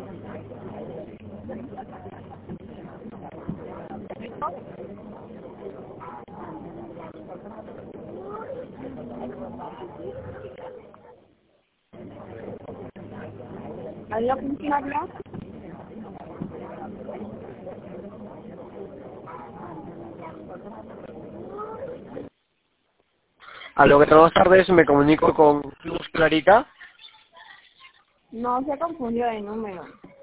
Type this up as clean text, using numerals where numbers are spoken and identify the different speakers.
Speaker 1: ¿Aló, con quién habla?
Speaker 2: Aló, ¿qué tal? Buenas tardes, me comunico con Luz Clarica.
Speaker 1: No, se confundió de número.